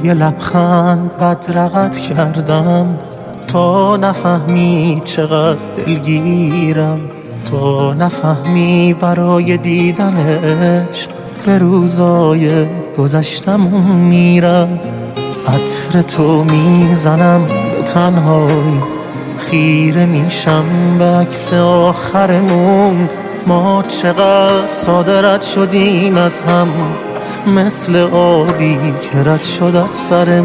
یه لبخند بدرقت کردم تا نفهمی چقدر دلگیرم، تا نفهمی برای دیدن عشق به روزای گذشتم میرم. عطر تو میزنم به تنهایی، خیره میشم به عکس آخرمون. ما چقدر ساده رد شدیم از هم، مثل آبی که رد شد از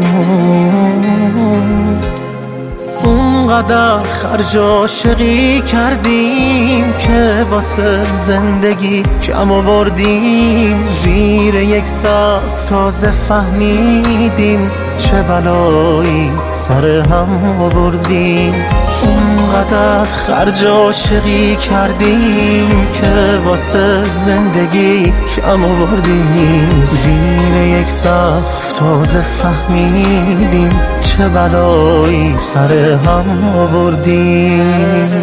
سرمون. اونقدر خرج عاشقی کردیم که واسه زندگی کم آوردیم. زیر یک سقف تازه فهمیدیم چه بلایی سر هم آوردیم. اونقدر خرج عاشقی کردیم که واسه زندگی کم آوردیم. زیر یک سقف تازه فهمیدیم چه بلایی سر هم آوردیم.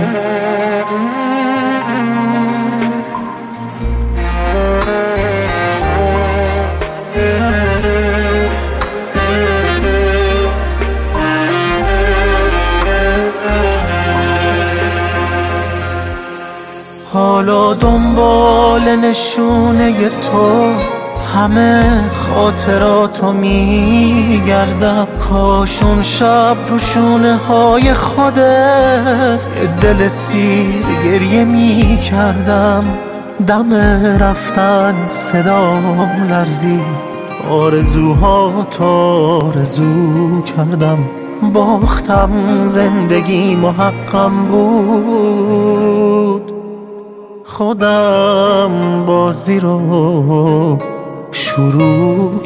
حالا دنبال نشونه تو همه خاطراتو میگردم. کاشون شب رو شونه های خودت دل سیر گریه میکردم. دم رفتن صدام لرزید، آرزوها تا آرزو کردم. باختم زندگی محقم بود، خودم بازی رو شروع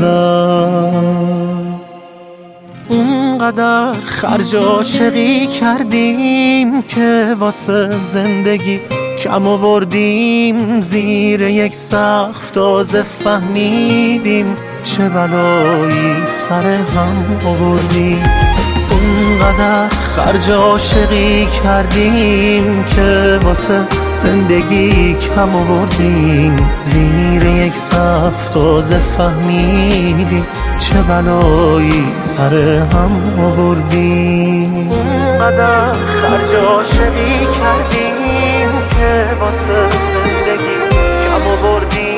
کردم. اونقدر خرج عاشقی کردیم که واسه زندگی کم آوردیم. زیر یک سقف تازه فهمیدیم چه بلایی سر هم آوردیم. اونقدر خرج عاشقی کردیم که واسه زندگی کم آوردیم. زیر یک سقف تازه فهمیدیم چه بلایی سر هم آوردیم. اونقدر خرج عاشقی کردیم که واسه زندگی کم آوردیم.